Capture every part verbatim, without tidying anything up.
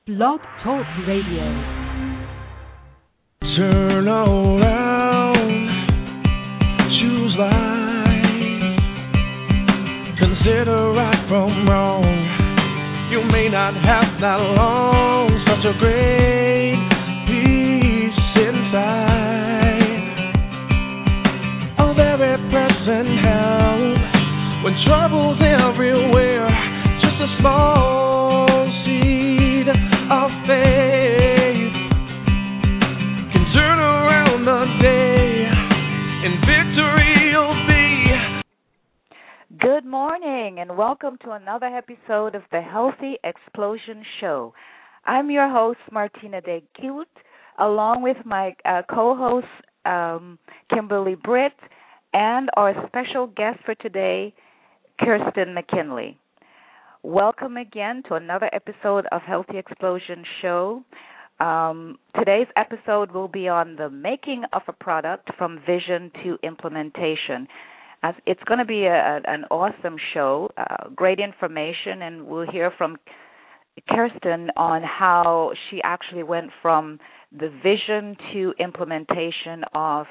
Blog Talk Radio. Turn around, choose life, consider right from wrong. You may not have that long, such a great peace inside, a very present help when trouble's everywhere. Just a small seed of faith can turn around the day, and victory you'll be. Good morning, and welcome to another episode of the Healthy Explosion Show. I'm your host, Martina Day Cute, along with my uh, co-host, um, Kimberly Britt, and our special guest for today, Kirsten McKinley. Welcome again to another episode of Healthy Explosion Show. Um, today's episode will be on the making of a product from vision to implementation. As it's going to be a, an awesome show, uh, great information, and we'll hear from Kirsten on how she actually went from the vision to implementation of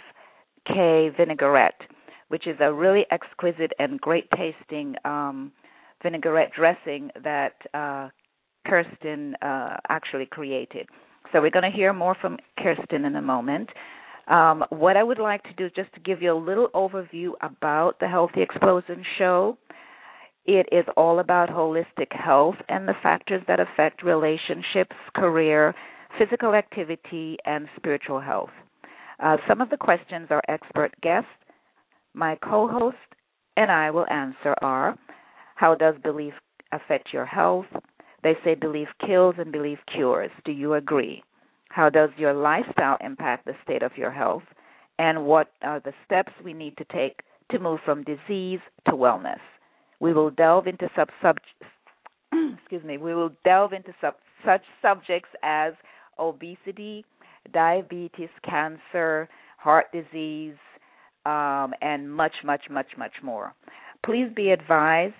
K vinaigrette, which is a really exquisite and great tasting um, vinaigrette dressing that uh, Kirsten uh, actually created. So we're going to hear more from Kirsten in a moment. Um, what I would like to do is just to give you a little overview about the Healthy Explosion Show. It is all about holistic health and the factors that affect relationships, career, physical activity, and spiritual health. Uh, some of the questions our expert guest, my co-host, and I will answer are: how does belief affect your health? They say belief kills and belief cures. Do you agree? How does your lifestyle impact the state of your health? And what are the steps we need to take to move from disease to wellness? We will delve into sub, sub excuse me. We will delve into sub, such subjects as obesity, diabetes, cancer, heart disease, um, and much, much, much, much more. Please be advised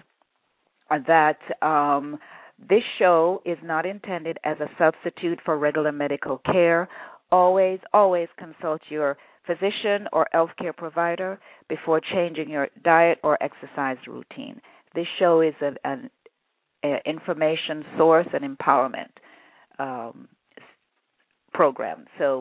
that um, this show is not intended as a substitute for regular medical care. Always, always consult your physician or healthcare provider before changing your diet or exercise routine. This show is an, an, an information source and empowerment um, program, so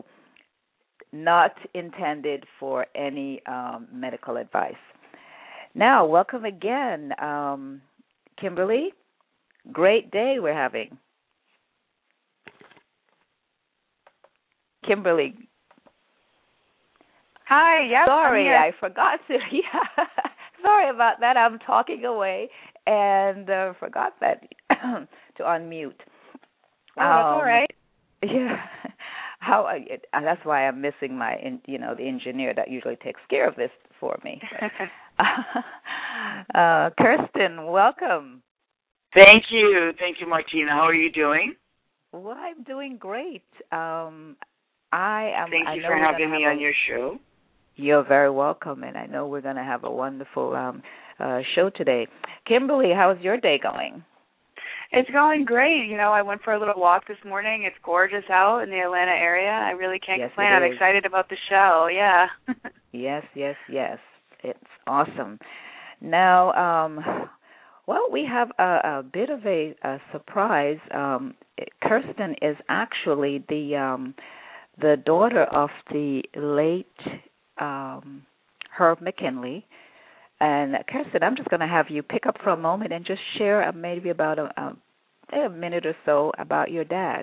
not intended for any um, medical advice. Now, welcome again, um, Kimberly. Great day we're having. Kimberly. Hi, yes. Sorry, I forgot to. Yeah. Sorry about that. I'm talking away and uh, forgot that to unmute. Oh, that's um, all right. Yeah. How? Uh, that's why I'm missing my, you know, the engineer that usually takes care of this for me. uh, Kirsten, welcome. Thank you. Thank you, Martina. How are you doing? Well, I'm doing great. Um, I am. Thank I you know for having me a, on your show. You're very welcome, and I know we're going to have a wonderful um, uh, show today. Kimberly, how's your day going? It's going great. You know, I went for a little walk this morning. It's gorgeous out in the Atlanta area. I really can't yes, complain. I'm excited about the show. Yeah. yes, yes, yes. It's awesome. Now, um, well, we have a, a bit of a, a surprise. Um, Kirsten is actually the um, the daughter of the late um, Herb McKinley. And Kirsten, I'm just going to have you pick up for a moment and just share uh, maybe about a, a, a minute or so about your dad.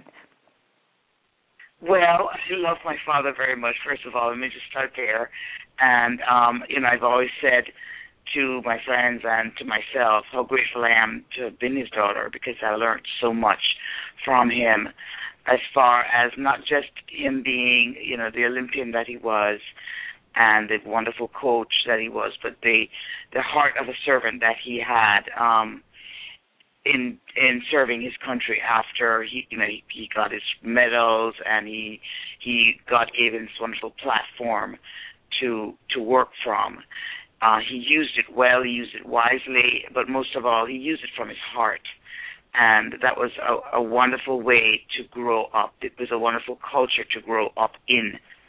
Well, I love my father very much, first of all. Let me just start there. And, um, you know, I've always said to my friends and to myself how grateful I am to have been his daughter, because I learned so much from him, as far as not just him being, you know, the Olympian that he was and the wonderful coach that he was, but the the heart of a servant that he had um, in in serving his country after he, you know, he, he got his medals, and he he God gave him this wonderful platform to to work from. Uh, he used it well, he used it wisely, but most of all, he used it from his heart. And that was a, a wonderful way to grow up. It was a wonderful culture to grow up in.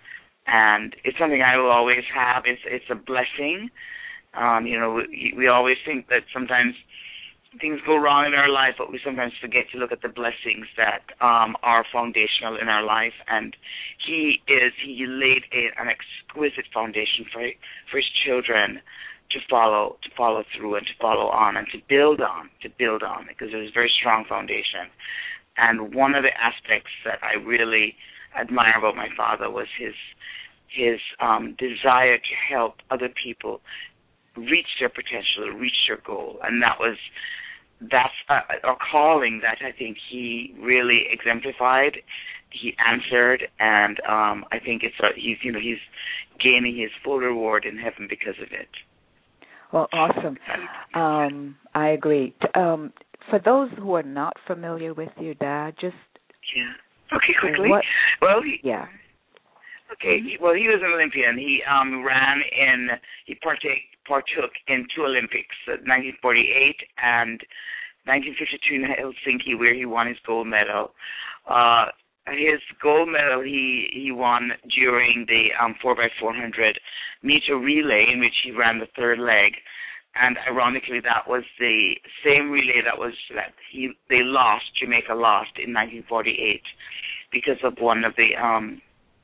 And it's something I will always have. It's it's a blessing. Um, you know, we, we always think that sometimes things go wrong in our life, but we sometimes forget to look at the blessings that um, are foundational in our life. And he is, he laid a, an exquisite foundation for for his children to follow, to follow through and to follow on and to build on, to build on, because it was a very strong foundation. And one of the aspects that I really admire about my father was his his um, desire to help other people reach their potential, reach their goal, and that was that's a, a calling that I think he really exemplified. He answered, and um, I think it's a, he's you know he's gaining his full reward in heaven because of it. Well, awesome. Um, I agree. Um, for those who are not familiar with your dad, just yeah. Okay, quickly. What, well, he, yeah. Okay. He, well, he was an Olympian. He um, ran in. He partake partook in two Olympics, uh, nineteen forty-eight and nineteen fifty-two in Helsinki, where he won his gold medal. Uh, his gold medal he he won during the um, four by four hundred meter relay, in which he ran the third leg. And ironically, that was the same relay that was that he they lost. Jamaica lost in nineteen forty-eight because of one of the um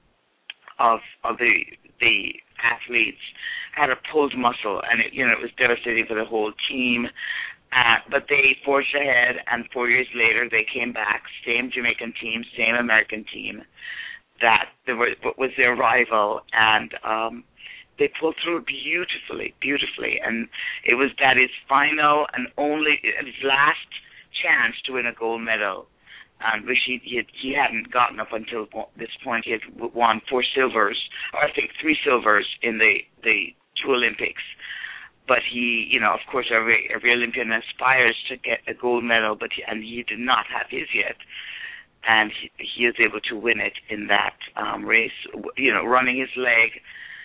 of of the the athletes had a pulled muscle, and it you know it was devastating for the whole team. Uh, but they forged ahead, and four years later they came back, same Jamaican team, same American team, that there were, was their rival, and um, they pulled through beautifully, beautifully, and it was that his final and only, his last chance to win a gold medal, um, which he, he, had, he hadn't gotten up until this point. He had won four silvers, or I think three silvers in the, the two Olympics. But he, you know, of course, every, every Olympian aspires to get a gold medal, but he, and he did not have his yet. And he, he was able to win it in that um, race, you know, running his leg,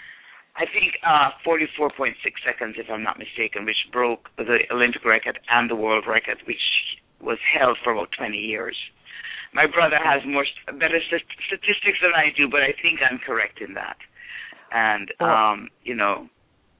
I think uh, forty-four point six seconds, if I'm not mistaken, which broke the Olympic record and the world record, which was held for about twenty years. My brother has more better st- statistics than I do, but I think I'm correct in that. And, um, you know,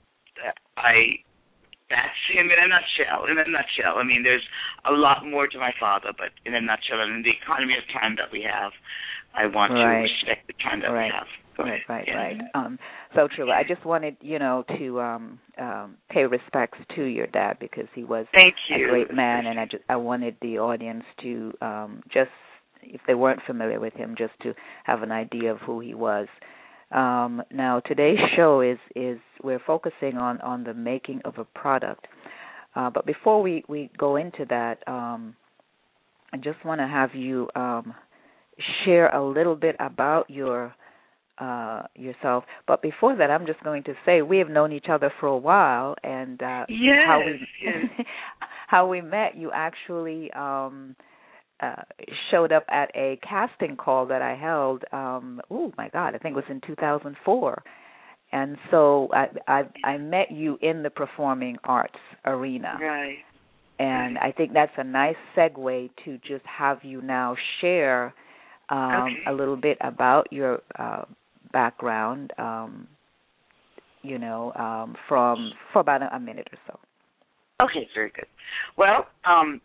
I that's him in a nutshell. In a nutshell, I mean, there's a lot more to my father, but in a nutshell, and in the economy of time that we have, I want right. to respect the time that right. we have. Go right, ahead. right, yeah. right. Um, so true. I just wanted, you know, to um, um, pay respects to your dad because he was Thank you. a great man, and I just I wanted the audience to um, just, if they weren't familiar with him, just to have an idea of who he was. Um, now, today's show is, is we're focusing on, on the making of a product. Uh, but before we, we go into that, um, I just want to have you um, share a little bit about your uh, yourself. But before that, I'm just going to say we have known each other for a while, and uh, yes, how we yes. how we met. You actually Um, Uh, showed up at a casting call that I held. Um, oh my God, I think it was in two thousand four, and so I, I I met you in the performing arts arena. Right. And right. I think that's a nice segue to just have you now share um, okay. a little bit about your uh, background. Um, you know, um, from for about a, a minute or so. Okay, very good. Well, um.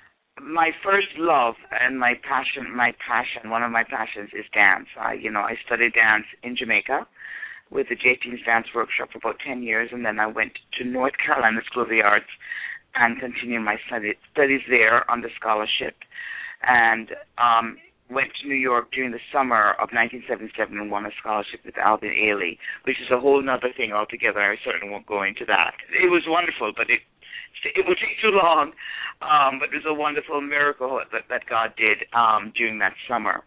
my first love and my passion, my passion, one of my passions is dance. I, you know, I studied dance in Jamaica with the J T's Dance Workshop for about ten years, and then I went to North Carolina School of the Arts and continued my study, studies there under scholarship, and um, went to New York during the summer of nineteen seventy-seven and won a scholarship with Alvin Ailey, which is a whole other thing altogether. I certainly won't go into that. It was wonderful, but it It would take too long, um, but it was a wonderful miracle that, that God did um, during that summer.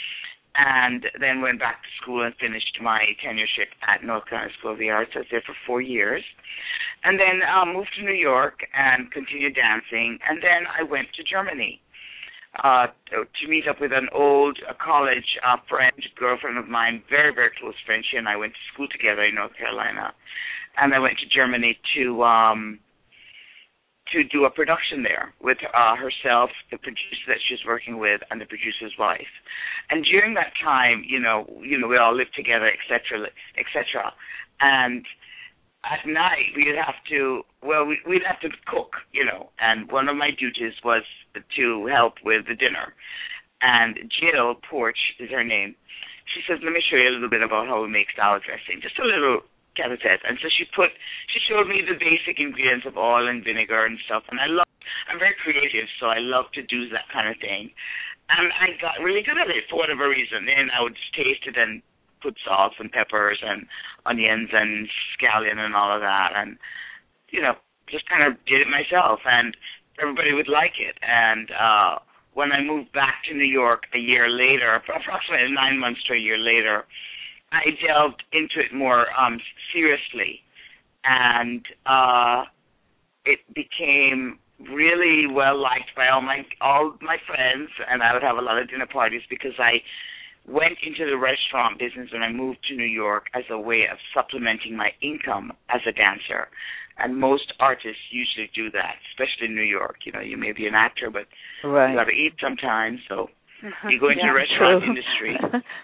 And then went back to school and finished my tenureship at North Carolina School of the Arts. I was there for four years. And then um, moved to New York and continued dancing. And then I went to Germany uh, to meet up with an old uh, college uh, friend, girlfriend of mine, very, very close friend. She and I went to school together in North Carolina. And I went to Germany to... Um, to do a production there with uh, herself, the producer that she's working with, and the producer's wife. And during that time, you know, you know, we all lived together, et cetera, et cetera. And at night, we'd have to, well, we, we'd have to cook, you know. And one of my duties was to help with the dinner. And Jill Porch is her name. She says, let me show you a little bit about how we make salad dressing. Just a little tete-a-tete. And so she put, she showed me the basic ingredients of oil and vinegar and stuff. And I love, I'm very creative, so I love to do that kind of thing. And I got really good at it for whatever reason. And I would just taste it and put salt and peppers and onions and scallion and all of that. And, you know, just kind of did it myself. And everybody would like it. And uh, when I moved back to New York a year later, approximately nine months to a year later, I delved into it more um, seriously, and uh, it became really well liked by all my all my friends, and I would have a lot of dinner parties because I went into the restaurant business when I moved to New York as a way of supplementing my income as a dancer. And most artists usually do that, especially in New York. You know, you may be an actor, but right. you got to eat sometimes, so you go into yeah, the restaurant true. industry.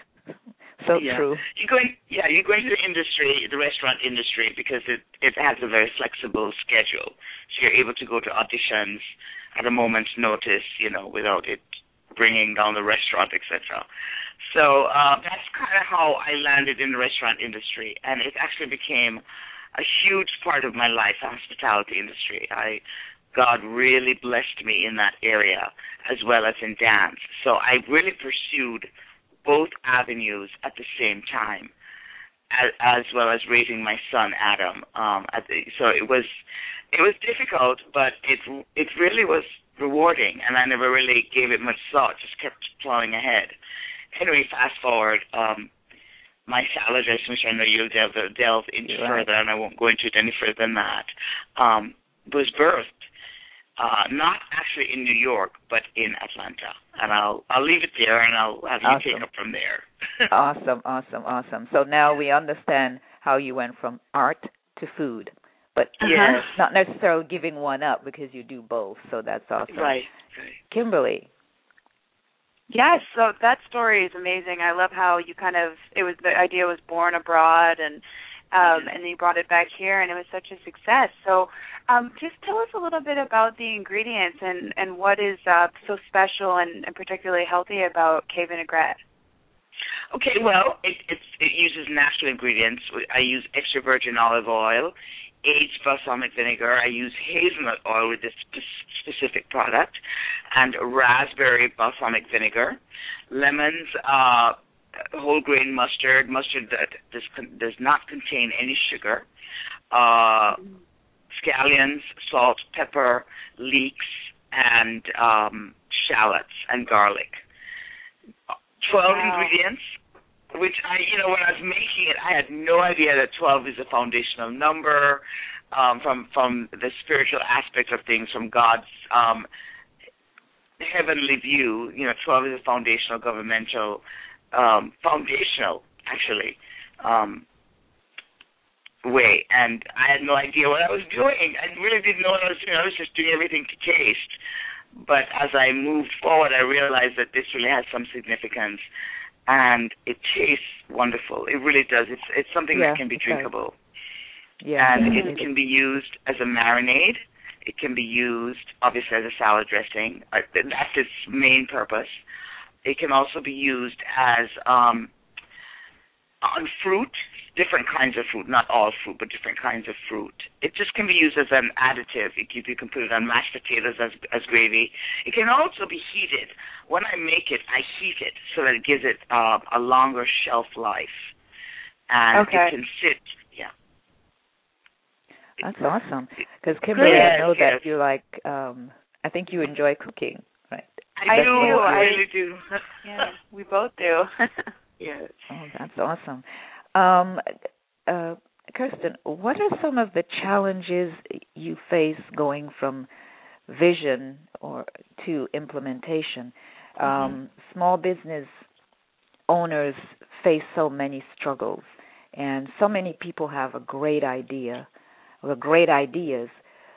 So yeah. true. You go in, yeah, you go into the industry, the restaurant industry, because it, it has a very flexible schedule. So you're able to go to auditions at a moment's notice, you know, without it bringing down the restaurant, et cetera. So uh, that's kind of how I landed in the restaurant industry, and it actually became a huge part of my life, the hospitality industry. I, God really blessed me in that area as well as in dance. So I really pursued both avenues at the same time, as, as well as raising my son Adam. Um, at the, so it was it was difficult, but it it really was rewarding, and I never really gave it much thought. Just kept plowing ahead. Anyway, fast forward, um, my salad dressing, which I know you'll delve, delve into right. further, and I won't go into it any further than that, um, was birthed. Uh, not actually in New York, but in Atlanta. And I'll I'll leave it there, and I'll have awesome. you take up from there. Awesome, awesome, awesome. So now we understand how you went from art to food, but yes. not necessarily giving one up because you do both. So that's awesome. Right. right. Kimberly. Yes, so that story is amazing. I love how you kind of, it was, the idea was born abroad, and Um, and then you brought it back here, and it was such a success. So um, just tell us a little bit about the ingredients and, and what is uh, so special and, and particularly healthy about K vinaigrette. Okay, well, it, it's, it uses natural ingredients. I use extra virgin olive oil, aged balsamic vinegar. I use hazelnut oil with this specific product, and raspberry balsamic vinegar, lemons, uh, whole grain mustard, mustard that does, does not contain any sugar, uh, scallions, salt, pepper, leeks, and um, shallots and garlic. Twelve wow. ingredients, which I, you know, when I was making it, I had no idea that twelve is a foundational number um, from from the spiritual aspect of things, from God's um, heavenly view. You know, twelve is a foundational governmental. Um, foundational, actually, um, way, and I had no idea what I was doing. I really didn't know what I was doing. I was just doing everything to taste. But as I moved forward, I realized that this really has some significance, and it tastes wonderful. It really does. It's it's something yeah, that can be okay. drinkable, yeah, and yeah. it can be used as a marinade. It can be used, obviously, as a salad dressing. Uh, that's its main purpose. It can also be used as um, on fruit, different kinds of fruit, not all fruit, but different kinds of fruit. It just can be used as an additive. It, you can put it on mashed potatoes as, as gravy. It can also be heated. When I make it, I heat it so that it gives it uh, a longer shelf life. And okay. it can sit, yeah. That's awesome. Because Kimberly, yes, I know yes. that you like, um, I think you enjoy cooking, right? I That's do. I really do. Yeah, we both do. Yes. Oh, that's awesome. Um, uh, Kirsten, what are some of the challenges you face going from vision or to implementation? Um, Mm-hmm. Small business owners face so many struggles, and so many people have a great idea, or great ideas,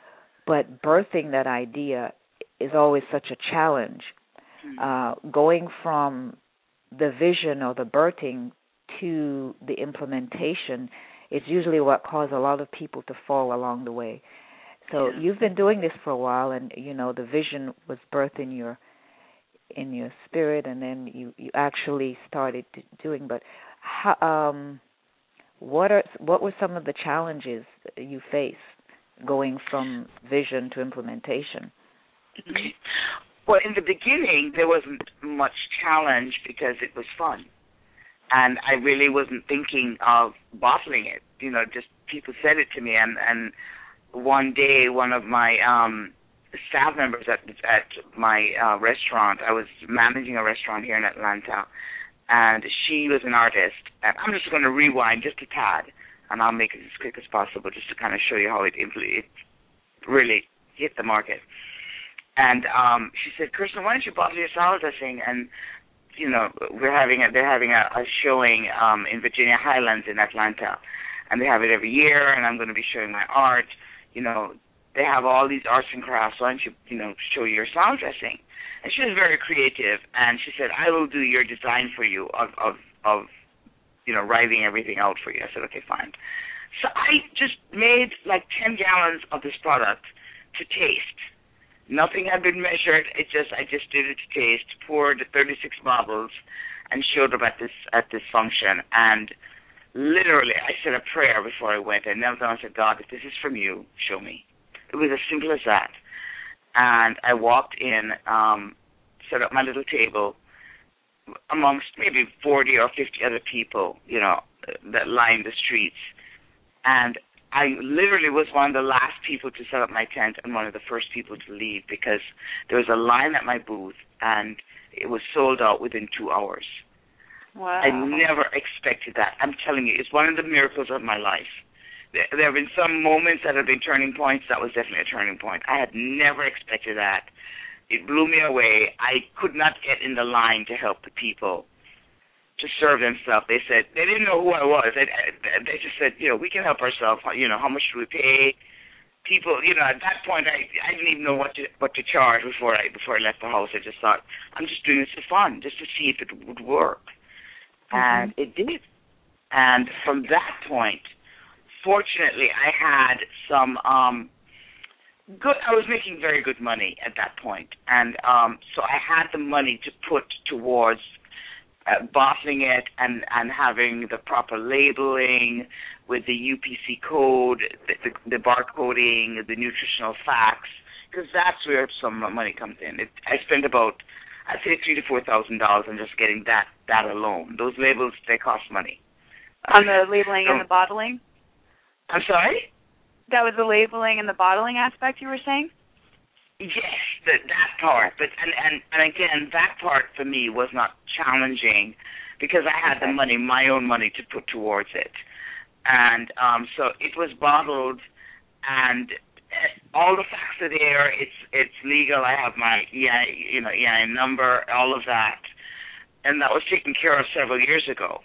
but birthing that idea is always such a challenge. Mm-hmm. Uh, going from the vision or the birthing to the implementation is usually what causes a lot of people to fall along the way. So yeah. you've been doing this for a while, and you know the vision was birthed in your in your spirit, and then you, you actually started doing. But how, um, what are what were some of the challenges you faced going from vision to implementation? Okay. Well, in the beginning, there wasn't much challenge because it was fun. And I really wasn't thinking of bottling it. You know, just people said it to me. And, and one day, one of my um, staff members at at my uh, restaurant, I was managing a restaurant here in Atlanta, and she was an artist. And I'm just going to rewind just a tad, and I'll make it as quick as possible just to kind of show you how it, it really hit the market. And um, she said, Kirsten, why don't you bottle your salad dressing? And, you know, we're having a, they're having a, a showing um, in Virginia Highlands in Atlanta. And they have it every year, and I'm going to be showing my art. You know, they have all these arts and crafts. Why don't you, you know, show your salad dressing? And she was very creative, and she said, I will do your design for you of, of, of you know, writing everything out for you. I said, okay, fine. So I just made like ten gallons of this product to taste. Nothing had been measured. It just I just did it to taste. Poured thirty-six bottles, and showed up at this at this function. And literally, I said a prayer before I went. I knelt down and said, God, if this is from you, show me. It was as simple as that. And I walked in, um, set up my little table amongst maybe forty or fifty other people, you know, that lined the streets. And I literally was one of the last people to set up my tent and one of the first people to leave because there was a line at my booth, and it was sold out within two hours. Wow. I never expected that. I'm telling you, it's one of the miracles of my life. There, there have been some moments that have been turning points. That was definitely a turning point. I had never expected that. It blew me away. I could not get in the line to help the people to serve themselves. They said, they didn't know who I was. They, they just said, you know, we can help ourselves. You know, how much should we pay? People, you know, at that point, I I didn't even know what to what to charge before I before I left the house. I just thought, I'm just doing this for fun, just to see if it would work. Mm-hmm. And it did. And from that point, fortunately, I had some um, good, I was making very good money at that point. And um, so I had the money to put towards Uh, bottling it and, and having the proper labeling with the U P C code, the, the, the barcoding, the nutritional facts, because that's where some money comes in. It, I spent about, I'd say three to four thousand dollars on just getting that that alone. Those labels, they cost money. On the labeling so, and the bottling? I'm sorry? That was the labeling and the bottling aspect you were saying? Yes, that that part, but and, and and again, that part for me was not challenging because I had okay. the money, my own money, to put towards it, and um, so it was bottled, and all the facts are there. It's it's legal. I have my E I, you know, E I N number, all of that, and that was taken care of several years ago.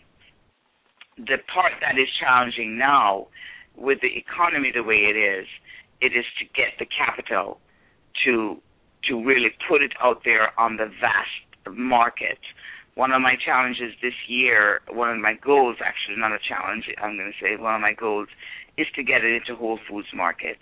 The part that is challenging now, with the economy the way it is, it is to get the capital to to really put it out there on the vast market. One of my challenges this year, one of my goals, actually not a challenge, I'm going to say one of my goals, is to get it into Whole Foods Market.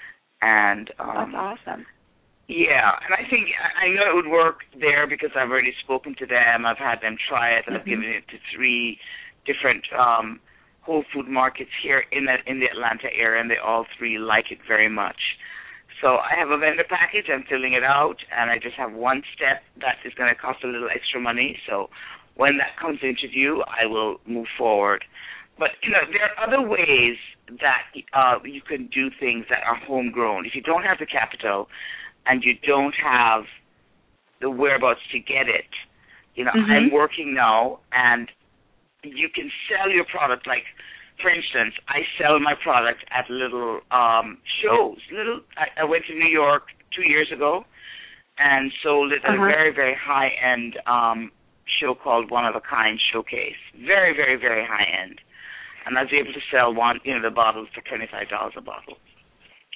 And um, that's awesome. Yeah, and I think, I know it would work there because I've already spoken to them. I've had them try it, and mm-hmm. I've given it to three different um, Whole Food markets here in the, in the Atlanta area, and they all three like it very much. So I have a vendor package. I'm filling it out, and I just have one step that is going to cost a little extra money. So when that comes into view, I will move forward. But, you know, there are other ways that uh, you can do things that are homegrown. If you don't have the capital and you don't have the whereabouts to get it, you know, mm-hmm. I'm working now, and you can sell your product like, for instance, I sell my product at little um, shows. Little, I, I went to New York two years ago and sold it at uh-huh. a very, very high-end um, show called One of a Kind Showcase. Very, very, very high-end. And I was able to sell one, you know, the bottles for twenty-five dollars a bottle.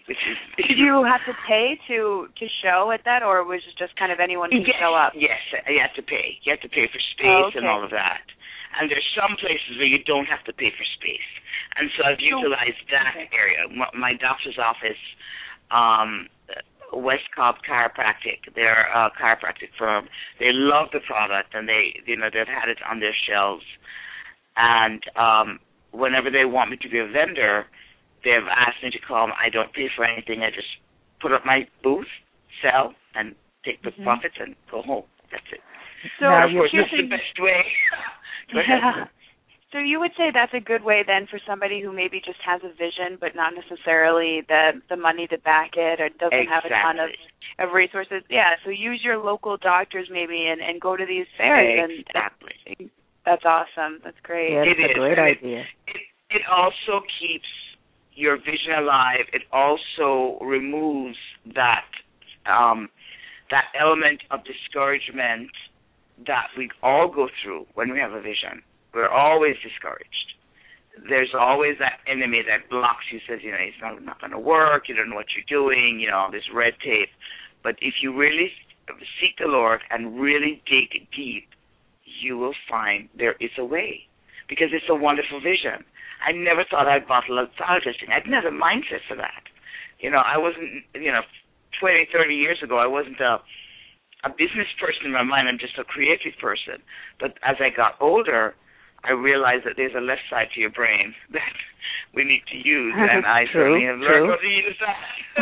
which is. Did you have to pay to to show at that, or was it just kind of anyone can yes, show up? Yes, you have to pay. You have to pay for space Oh, okay. and all of that. And there's some places where you don't have to pay for space. And so I've utilized that okay. area. My, my doctor's office, um, West Cobb Chiropractic, they're a chiropractic firm. They love the product, and they, you know, they've had it on their shelves. And um, whenever they want me to be a vendor, they've asked me to come. I don't pay for anything. I just put up my booth, sell, and take the Mm-hmm. profits and go home. That's it. So, and of course, here's that's the best way. Go yeah. ahead. So you would say that's a good way then for somebody who maybe just has a vision but not necessarily the the money to back it or doesn't Exactly. have a ton of, of resources. Yeah, so use your local doctors maybe and, and go to these fairs. Exactly. And, and that's awesome. That's great. Yeah, It that's is. a great And idea. It, it, it also keeps your vision alive. It also removes that um, that element of discouragement that we all go through when we have a vision. We're always discouraged. There's always that enemy that blocks you, says, you know, it's not, not going to work, you don't know what you're doing, you know, all this red tape. But if you really seek the Lord and really dig deep, you will find there is a way, because it's a wonderful vision. I never thought I'd bottle up salad dressing. I didn't have a mindset for that. You know, I wasn't, you know, twenty, thirty years ago, I wasn't a a business person in my mind. I'm just a creative person. But as I got older, I realized that there's a left side to your brain that we need to use, and I true, certainly have true. learned how to use that.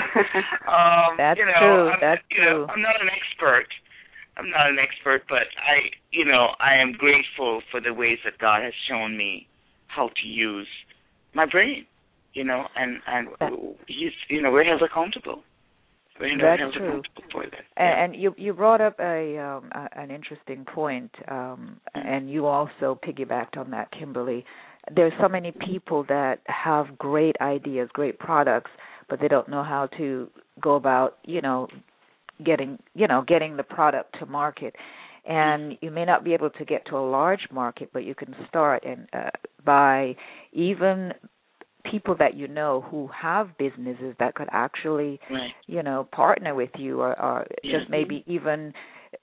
um, That's you know, true. I'm, That's you know, true. I'm not an expert. I'm not an expert, but I, you know, I am grateful for the ways that God has shown me how to use my brain. You know, and and He's, you know, we're held accountable. We're That's held true. accountable for that. And, and you you brought up a, um, a an interesting point, um, and you also piggybacked on that, Kimberly. There's so many people that have great ideas, great products, but they don't know how to go about, you know, getting you know getting the product to market. And you may not be able to get to a large market, but you can start and uh, by even people that you know who have businesses that could actually, right. you know, partner with you, or, or yeah. just maybe even,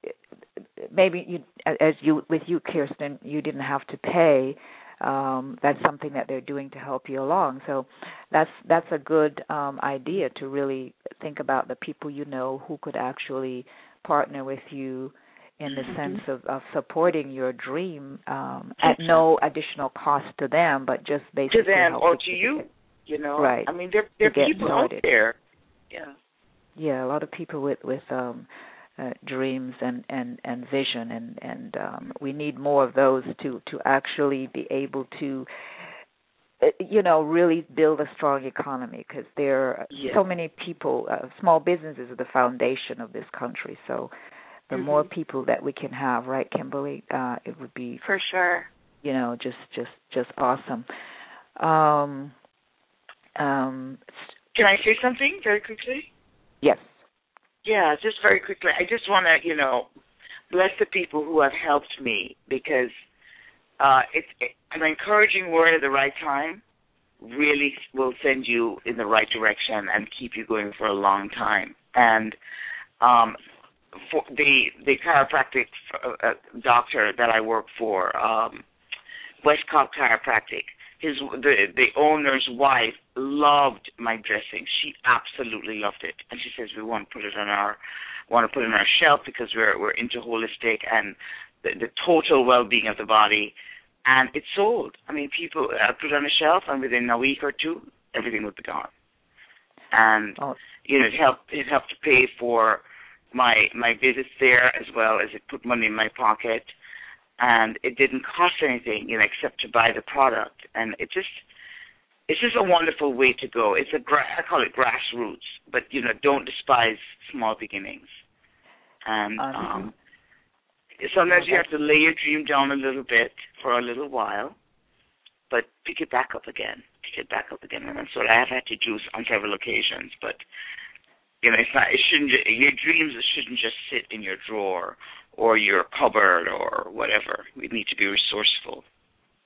maybe you, as you with you, Kirsten, you didn't have to pay. Um, that's something that they're doing to help you along. So that's that's a good um, idea to really think about the people you know who could actually partner with you in the mm-hmm. sense of, of supporting your dream um, at no additional cost to them, but just basically to them help or you to you, get, you know. right? I mean, there there are people started. out there. Yeah. Yeah, a lot of people with with um, uh, dreams and, and, and vision, and and um, we need more of those to to actually be able to, you know, really build a strong economy, because there are yeah. so many people. Uh, small businesses are the foundation of this country, so. The mm-hmm. more people that we can have, right, Kimberly, uh, it would be for sure. You know, just just just awesome. Um, um, Can I say something very quickly? Yes. Yeah, just very quickly. I just want to, you know, bless the people who have helped me, because uh, it's it, an encouraging word at the right time really will send you in the right direction and keep you going for a long time. And um, for the the chiropractic uh, doctor that I work for, um, West Cobb Chiropractic, his the the owner's wife loved my dressing. She absolutely loved it, and she says we want to put it on our want to put it on our shelf because we're we're into holistic and the, the total well-being of the body. And it sold. I mean, people uh, put it on a shelf, and within a week or two, everything would be gone. And oh. you know, it helped it helped to pay for my my visits there, as well as it put money in my pocket, and it didn't cost anything, you know, except to buy the product. And it just it's just a wonderful way to go. It's a gra- I call it grassroots, but you know, don't despise small beginnings. And um, um, sometimes you have to lay your dream down a little bit for a little while, but pick it back up again. Pick it back up again, and that's what I have had to do on several occasions. But you know, it's not. It shouldn't. Your dreams shouldn't just sit in your drawer or your cupboard or whatever. We need to be resourceful.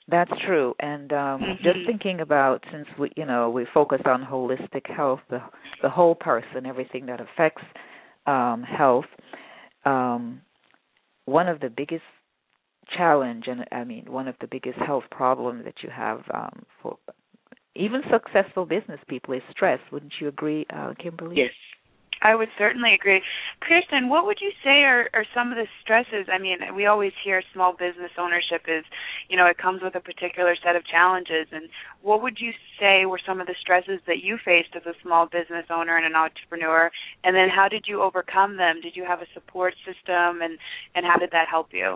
That's true. And um, Mm-hmm. just thinking about, since we, you know, we focus on holistic health, the the whole person, everything that affects um, health. Um, one of the biggest challenge, and I mean, one of the biggest health problems that you have um, for even successful business people is stress. Wouldn't you agree, uh, Kimberly? Yes. I would certainly agree. Kirsten, what would you say are, are some of the stresses? I mean, we always hear small business ownership is, you know, it comes with a particular set of challenges. And what would you say were some of the stresses that you faced as a small business owner and an entrepreneur? And then how did you overcome them? Did you have a support system, and, and how did that help you?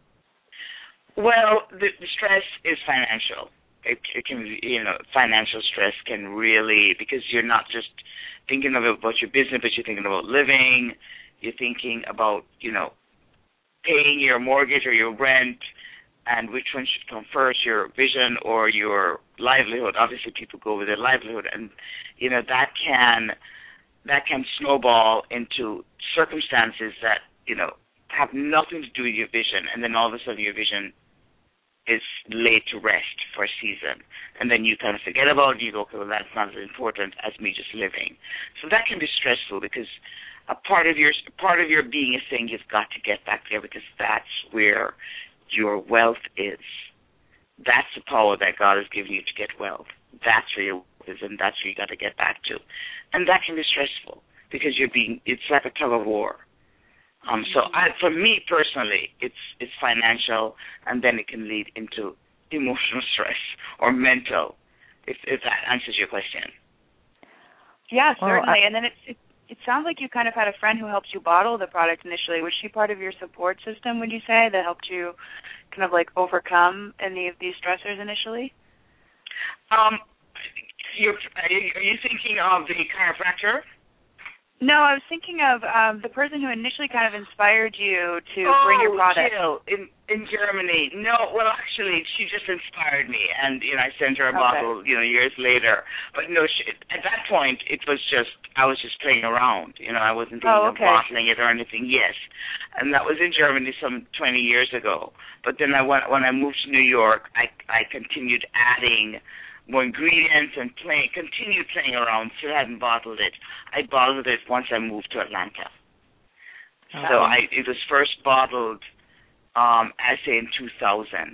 Well, the, the stress is financial. It, it can, you know, financial stress can really, because you're not just thinking about your business, but you're thinking about living. You're thinking about, you know, paying your mortgage or your rent, and which one should come first, your vision or your livelihood. Obviously, people go with their livelihood, and you know that can that can snowball into circumstances that you know have nothing to do with your vision, and then all of a sudden your vision is laid to rest for a season, and then you kind of forget about it. You go, okay, well, that's not as important as me just living. So that can be stressful, because a part of your part of your being is saying you've got to get back there, because that's where your wealth is. That's the power that God has given you to get wealth. That's where your wealth is, and that's where you got to get back to. And that can be stressful, because you're being. It's like a tug of war. Um, so I, for me personally, it's it's financial, and then it can lead into emotional stress or mental, if if that answers your question. Yeah, certainly. Well, I, and then it, it it sounds like you kind of had a friend who helped you bottle the product initially. Was she part of your support system, would you say, that helped you kind of like overcome any of these stressors initially? Um, you're, are you are you thinking of the chiropractor? No, I was thinking of um, the person who initially kind of inspired you to oh, bring your product. Jill in in Germany. No, well, actually, she just inspired me, and you know, I sent her a Okay. bottle, you know, years later. But no, she, at that point, it was just I was just playing around. You know, I wasn't thinking Oh, okay. of bottling it or anything. Yes, and that was in Germany some twenty years ago. But then I went, when I moved to New York, I I continued adding more ingredients and playing, continued playing around. Still hadn't bottled it. I bottled it once I moved to Atlanta. okay. So I it was first bottled, um, I say in two thousand,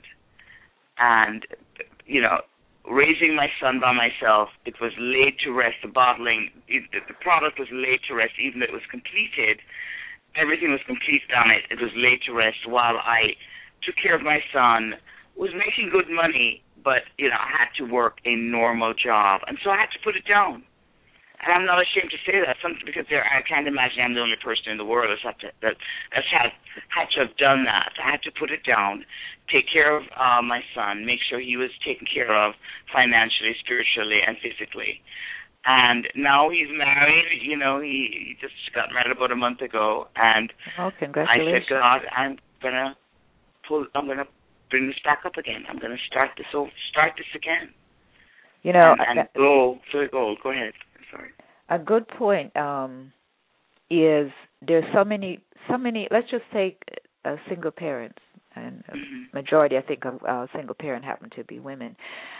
and you know, raising my son by myself, it was laid to rest. The bottling, it, the, the product was laid to rest, even though it was completed. Everything was completed on it. It was laid to rest while I took care of my son, was making good money, but, you know, I had to work a normal job. And so I had to put it down. And I'm not ashamed to say that, some, because there, I can't imagine I'm the only person in the world that's, had to, that, that's had, had to have done that. I had to put it down, take care of uh, my son, make sure he was taken care of financially, spiritually, and physically. And now he's married. You know, he, he just got married about a month ago. And oh, I congratulations. said, God, I'm going to pull, I'm going to bring this back up again. I'm going to start this over, start this again. You know, and, and a, go for the goal. Go ahead. Sorry. A good point um, is there's so many, so many. Let's just take uh, single parents, and a mm-hmm. majority, I think, of uh, single parent happen to be women,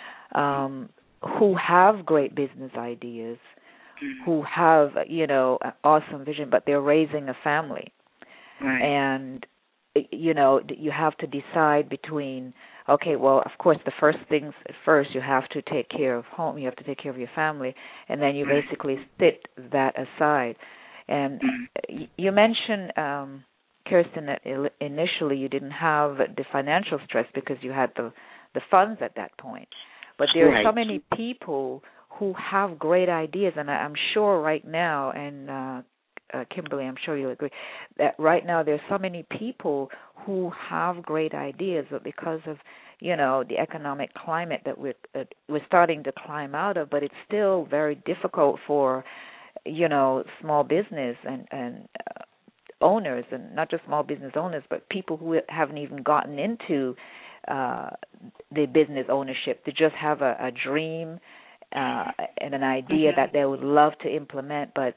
um, who have great business ideas, mm-hmm. who have, you know, an awesome vision, but they're raising a family, right. and you know, you have to decide between, okay, well, of course, the first things first, you have to take care of home, you have to take care of your family, and then you right. basically sit that aside. And mm-hmm. you mentioned, um, Kirsten, that initially you didn't have the financial stress because you had the, the funds at that point. But there right. are so many people who have great ideas, and I'm sure right now, and uh, Uh, Kimberly, I'm sure you'll agree, that right now there's so many people who have great ideas, but because of, you know, the economic climate that we're, uh, we're starting to climb out of, but it's still very difficult for, you know, small business and, and uh, owners, and not just small business owners, but people who haven't even gotten into uh, the business ownership, to just have a, a dream uh, and an idea mm-hmm. that they would love to implement, but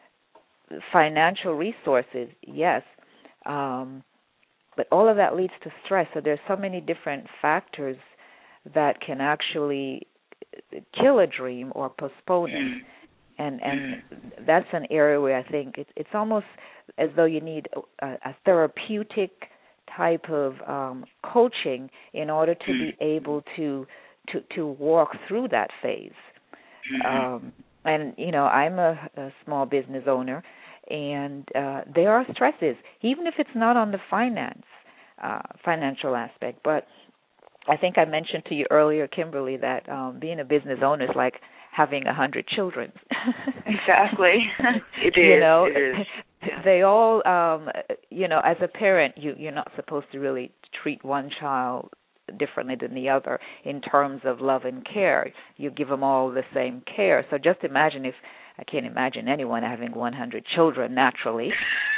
financial resources, yes, um, but all of that leads to stress. So there's so many different factors that can actually kill a dream or postpone it. Mm. And and that's an area where I think it's it's almost as though you need a, a therapeutic type of um, coaching in order to be able to to to walk through that phase. Um, and you know, I'm a, a small business owner, and uh, there are stresses, even if it's not on the finance uh, financial aspect. But I think I mentioned to you earlier, Kimberly, that um, being a business owner is like having a hundred children. Exactly. It is. You know, it is. Yeah. They all, um, you know, as a parent, you, you're not supposed to really treat one child differently than the other in terms of love and care. You give them all the same care. So just imagine if, I can't imagine anyone having one hundred children naturally.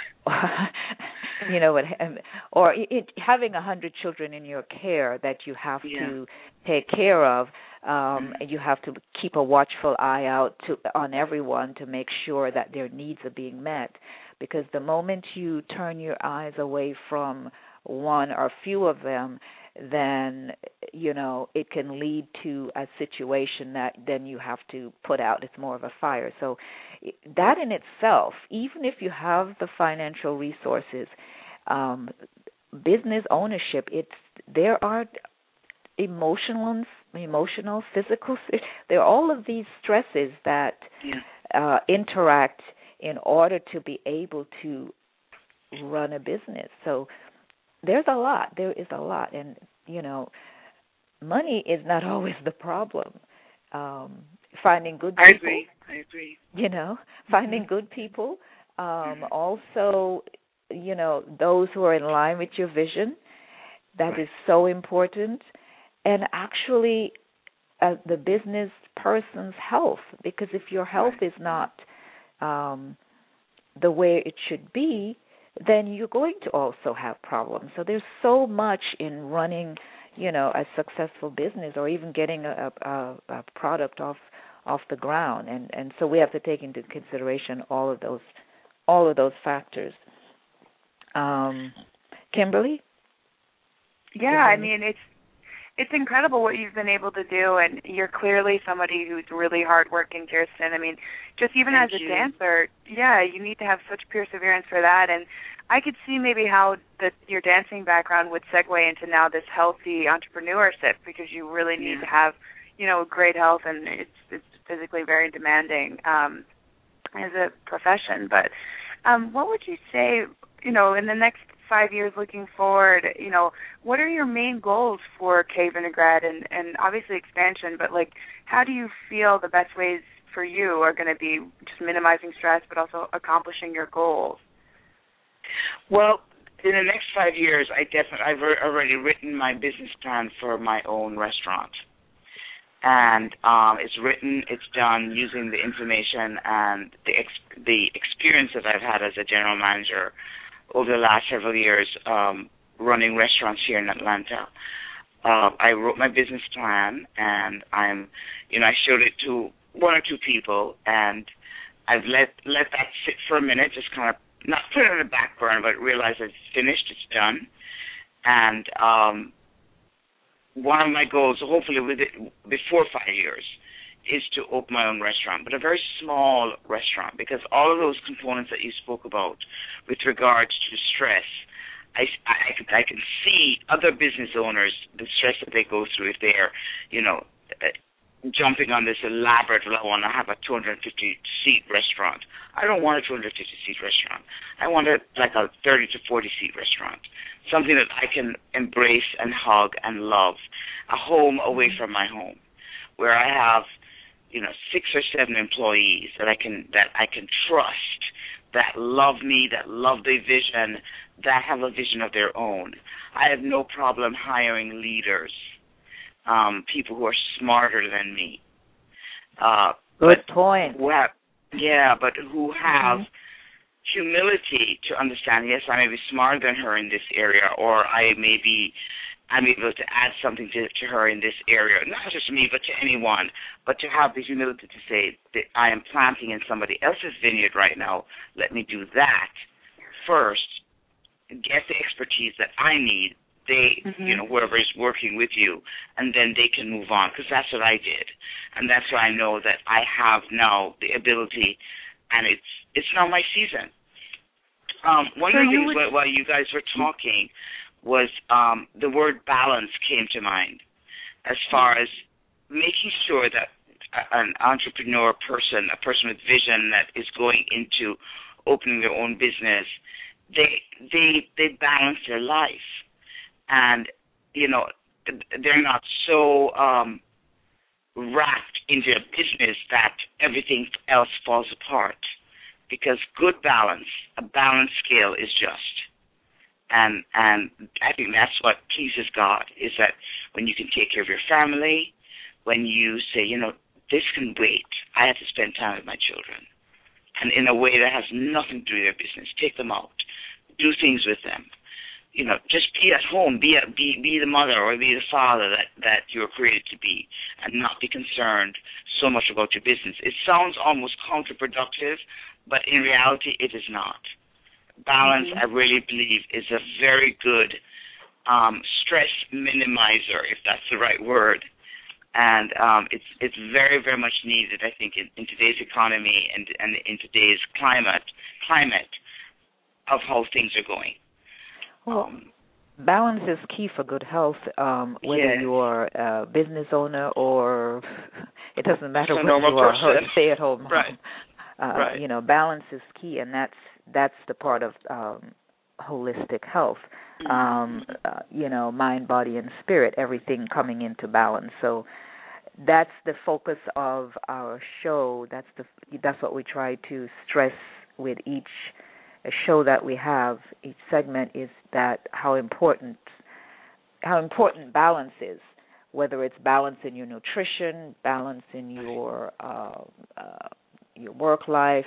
You know, or it, having a hundred children in your care that you have yeah. to take care of. Um, and you have to keep a watchful eye out to, on everyone to make sure that their needs are being met. Because the moment you turn your eyes away from one or few of them, then, you know, it can lead to a situation that then you have to put out. It's more of a fire. So that in itself, even if you have the financial resources, um, business ownership, it's there are emotional, emotional, physical. There are all of these stresses that yeah. uh, interact in order to be able to run a business. So there's a lot. There is a lot, and you know, money is not always the problem. Um, finding good people. I agree. I agree. You know, finding good people. Um, also, you know, those who are in line with your vision. That is so important. And actually, uh, the business person's health, because if your health is not um, the way it should be, then you're going to also have problems. So there's so much in running, you know, a successful business or even getting a, a, a product off off the ground, and and so we have to take into consideration all of those all of those factors. Um, Kimberly? Yeah, I mean it's. It's incredible what you've been able to do, and you're clearly somebody who's really hardworking, Kirsten. I mean, just even Thank as a you. dancer, yeah, you need to have such perseverance for that. And I could see maybe how the, your dancing background would segue into now this healthy entrepreneurship, because you really need yeah. to have, you know, great health, and it's it's physically very demanding um, as a profession. But um, what would you say, you know, in the next five years looking forward, you know, what are your main goals for K Vinaigrette and, and obviously expansion, but like how do you feel the best ways for you are going to be just minimizing stress but also accomplishing your goals? Well, in the next five years, I definitely, I've already written my business plan for my own restaurant. And um, it's written, it's done using the information and the ex- the experience that I've had as a general manager over the last several years um, running restaurants here in Atlanta. Uh, I wrote my business plan, and I'm, you know, I showed it to one or two people, and I've let let that sit for a minute, just kind of not put it on the back burner, but realize it's finished, it's done. And um, one of my goals, hopefully within, before five years, is to open my own restaurant, but a very small restaurant, because all of those components that you spoke about with regards to stress, I, I, I can see other business owners, the stress that they go through if they're, you know, uh, jumping on this elaborate, well, I want to have a two hundred fifty seat restaurant. I don't want a two hundred fifty seat restaurant. I want a, like a thirty to forty seat restaurant, something that I can embrace and hug and love, a home away from my home, where I have, you know, six or seven employees that I can that I can trust, that love me, that love the vision, that have a vision of their own. I have no problem hiring leaders, um, people who are smarter than me. Uh, Good point. Who have, yeah, but who have mm-hmm. humility to understand, yes, I may be smarter than her in this area, or I may be I'm able to add something to, to her in this area, not just me, but to anyone, but to have the humility to say that I am planting in somebody else's vineyard right now. Let me do that first, get the expertise that I need, They, Mm-hmm. you know, whoever is working with you, and then they can move on, because that's what I did. And that's why I know that I have now the ability, and it's it's now my season. Um, one So of the you things would- while, while you guys were talking was um, the word balance came to mind, as far as making sure that a- an entrepreneur person, a person with vision that is going into opening their own business, they they they balance their life. And, you know, they're not so um, wrapped into a business that everything else falls apart. Because good balance, a balanced scale is just. And and I think that's what pleases God, is that when you can take care of your family, when you say, you know, this can wait. I have to spend time with my children. And in a way that has nothing to do with their business. Take them out. Do things with them. You know, just be at home, be a, be be the mother or be the father that, that you're created to be, and not be concerned so much about your business. It sounds almost counterproductive, but in reality it is not. Balance, Mm-hmm. I really believe, is a very good um, stress minimizer, if that's the right word. And um, it's it's very, very much needed, I think, in, in today's economy and, and in today's climate climate of how things are going. Well, Um, balance is key for good health, um, whether Yes. you're a business owner or it doesn't matter A whether normal you are person. a stay-at-home mom. Right. Uh, Right. You know, balance is key, and that's that's the part of um, holistic health. Um, uh, you know, mind, body, and spirit, everything coming into balance. So that's the focus of our show. That's the that's what we try to stress with each show that we have. Each segment is that how important how important balance is. Whether it's balance in your nutrition, balance in your uh, uh, your work life,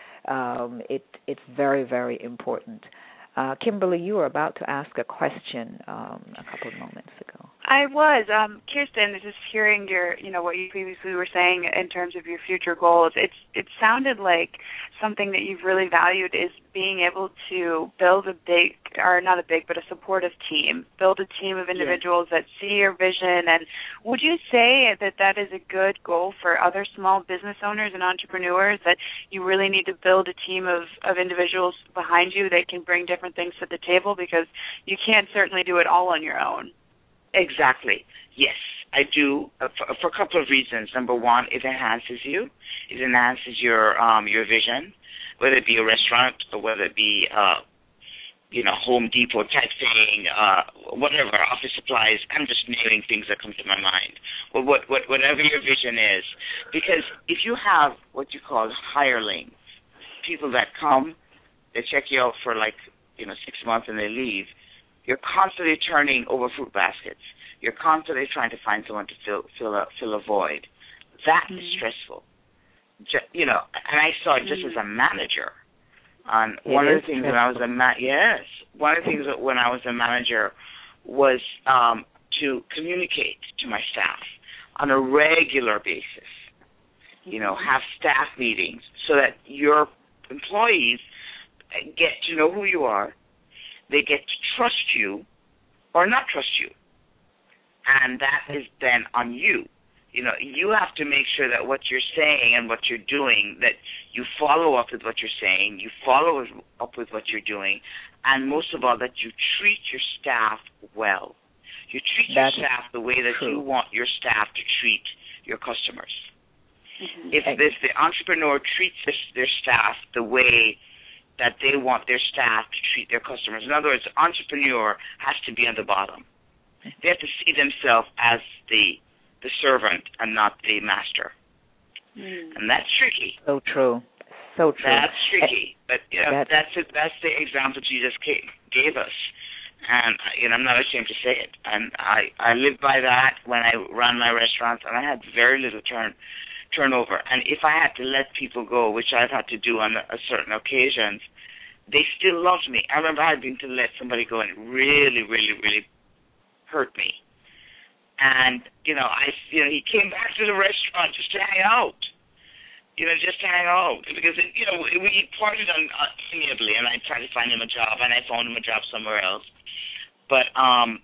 um, it it's very, very important. Uh, Kimberly, you were about to ask a question um, a couple of moments ago. I was. Um, Kirsten, just hearing your, you know, what you previously were saying in terms of your future goals, it's it sounded like something that you've really valued is being able to build a big, or not a big, but a supportive team, build a team of individuals yes. that see your vision. And would you say that that is a good goal for other small business owners and entrepreneurs, that you really need to build a team of, of individuals behind you that can bring different things to the table, because you can't certainly do it all on your own? Exactly. Yes, I do, uh, for, for a couple of reasons. Number one, it enhances you. It enhances your um, your vision, whether it be a restaurant or whether it be, uh, you know, Home Depot type thing, uh, whatever, office supplies. I'm just naming things that come to my mind. Well, what, what, whatever your vision is. Because if you have what you call hirelings, people that come, they check you out for like, you know, six months and they leave, you're constantly turning over fruit baskets. You're constantly trying to find someone to fill fill a fill a void. That mm-hmm. is stressful. Just, you know, and I saw it just mm-hmm. as a manager. Um, one of the things when I was a ma- yes, one of the things that when I was a manager was um, to communicate to my staff on a regular basis. You know, have staff meetings so that your employees get to know who you are. They get to trust you or not trust you. And that is then on you. You know, you have to make sure that what you're saying and what you're doing, that you follow up with what you're saying, you follow up with what you're doing, and most of all, that you treat your staff well. You treat your That's staff the way that true. you want your staff to treat your customers. Mm-hmm. If, if the entrepreneur treats their, their staff the way that they want their staff to treat their customers. In other words, the entrepreneur has to be on the bottom. They have to see themselves as the the servant and not the master. Mm. And that's tricky. So true. So true. That's tricky. But you know, that's, that's it, that's the example Jesus gave us. And you know, I'm not ashamed to say it. And I, I lived by that when I ran my restaurants, and I had very little turn turnover. And if I had to let people go, which I've had to do on a, a certain occasions, they still loved me. I remember having to let somebody go, and it really, really, really hurt me. And, you know, I, you know, he came back to the restaurant just to hang out. You know, just to hang out. Because, it, you know, we parted on, uh, amiably, and I tried to find him a job, and I found him a job somewhere else. but um,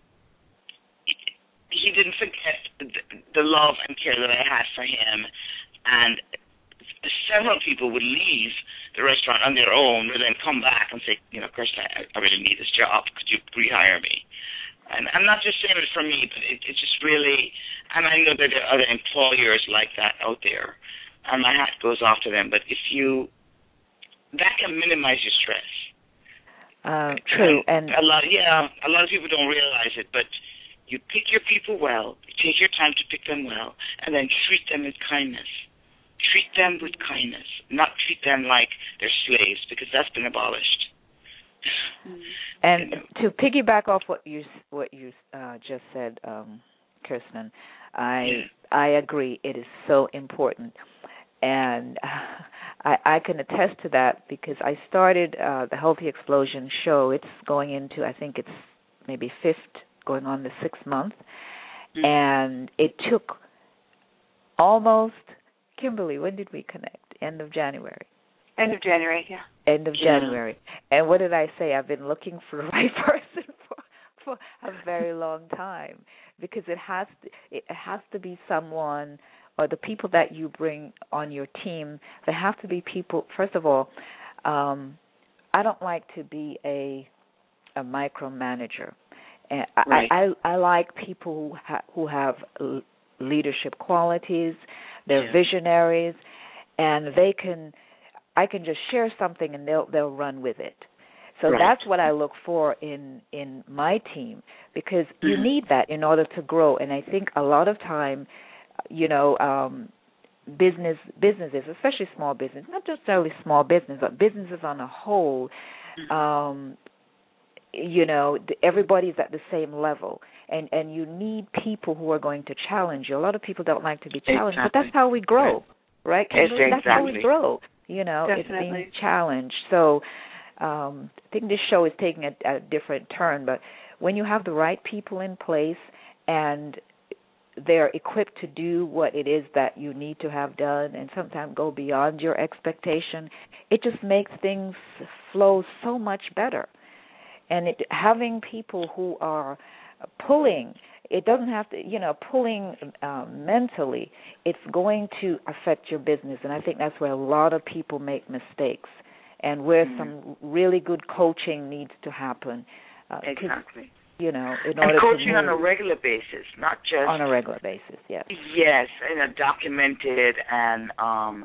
he didn't forget the, the love and care that I had for him, and several people would leave the restaurant on their own and then come back and say, you know, Kirsten, I, I really need this job. Could you rehire me? And I'm not just saying it for me, but it, it's just really, and I know that there are other employers like that out there, and my hat goes off to them. But if you, that can minimize your stress. Uh, true. And, and a lot, yeah, a lot of people don't realize it, but you pick your people well, you take your time to pick them well, and then treat them with kindness. Treat them with kindness, not treat them like they're slaves, because that's been abolished. And you know. To piggyback off what you what you uh, just said, um, Kirsten, I yeah. I agree. It is so important, and I, I can attest to that because I started uh, the Healthy Explosion show. It's going into, I think it's maybe fifth, going on the sixth month, mm-hmm. and it took almost. Kimberly, when did we connect? End of January. End of January, yeah. End of yeah. January. And what did I say? I've been looking for the right person for, for a very long time because it has to, it has to be someone, or the people that you bring on your team, they have to be people. First of all, um, I don't like to be a a micromanager, and right. I, I I like people who ha- who have leadership qualities. They're yeah. visionaries, and they can. I can just share something, and they'll they'll run with it. So right. that's what I look for in in my team, because mm-hmm. you need that in order to grow. And I think a lot of time, you know, um, business businesses, especially small business, not necessarily small business, but businesses on a whole, mm-hmm. um, you know, everybody's at the same level. And and you need people who are going to challenge you. A lot of people don't like to be challenged, exactly. but that's how we grow, right? right? Exactly. That's how we grow. You know, Definitely. It's being challenged. So um, I think this show is taking a, a different turn. But when you have the right people in place and they're equipped to do what it is that you need to have done, and sometimes go beyond your expectation, it just makes things flow so much better. And it, having people who are pulling, it doesn't have to, you know, pulling um, mentally, it's going to affect your business. And I think that's where a lot of people make mistakes and where mm-hmm. some really good coaching needs to happen. Uh, exactly. You know, in and order coaching to move, on a regular basis, not just... On a regular basis, yes. Yes, in a documented and um,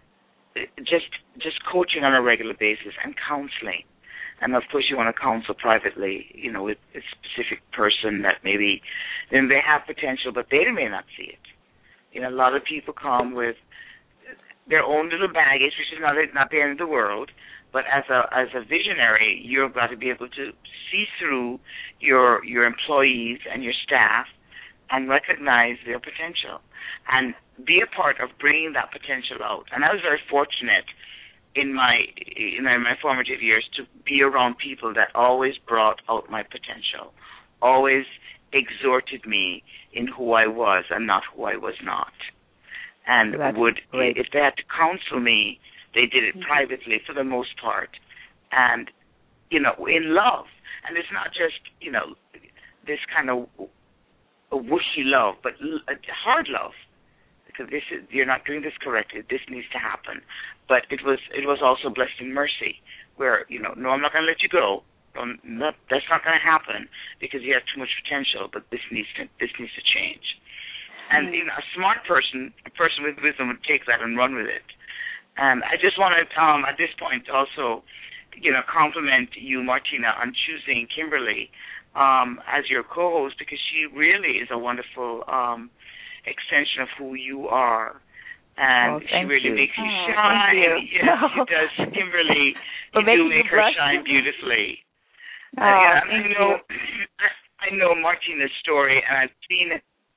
just just coaching on a regular basis and counseling. And, of course, you want to counsel privately, you know, with a specific person that maybe then they have potential, but they may not see it. You know, a lot of people come with their own little baggage, which is not not the end of the world, but as a as a visionary, you've got to be able to see through your your employees and your staff and recognize their potential and be a part of bringing that potential out. And I was very fortunate in my in my formative years to be around people that always brought out my potential, always exhorted me in who I was and not who I was not. And That's would great. If they had to counsel me, they did it mm-hmm. privately for the most part, and you know, in love. And it's not just, you know, this kind of a whooshy love, but a hard love. Because this is, you're not doing this correctly. This needs to happen. But it was it was also blessed in mercy, where, you know, no, I'm not going to let you go. Don't, not, that's not going to happen because you have too much potential. But this needs to this needs to change. And you know, a smart person, a person with wisdom, would take that and run with it. And I just want to, um, at this point, also, you know, compliment you, Martina, on choosing Kimberly um, as your co-host, because she really is a wonderful um, extension of who you are. And oh, she really you. makes you oh, shine. You. Yes, she does. Kimberly, you do make her shine beautifully. Oh, uh, yeah, thank I know, you. I know Martina's story, and I've seen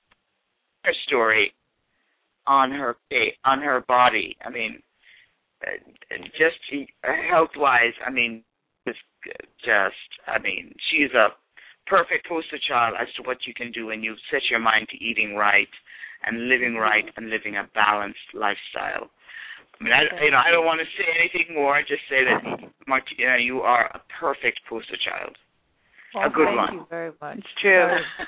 her story on her on her body. I mean, just health-wise, I mean, just, just, I mean, she's a perfect poster child as to what you can do when you set your mind to eating right and living right and living a balanced lifestyle. I mean, I, you know, I don't want to say anything more. I just say that, Martina, you are a perfect poster child. Well, a good thank one. you very much. It's true.